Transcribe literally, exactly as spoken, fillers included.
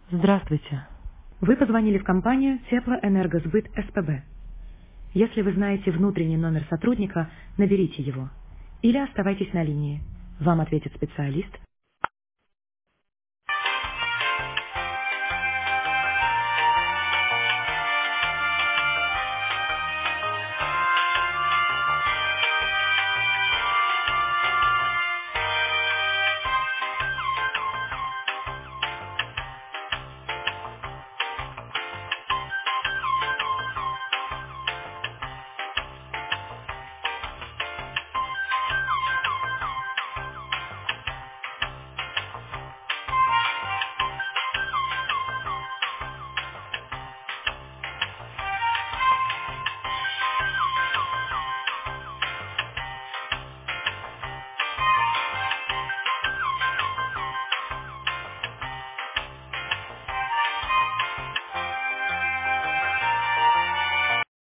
Здравствуйте. Вы позвонили в компанию Теплоэнергосбыт СПБ. Если вы знаете внутренний номер сотрудника, наберите его. Или оставайтесь на линии. Вам ответит специалист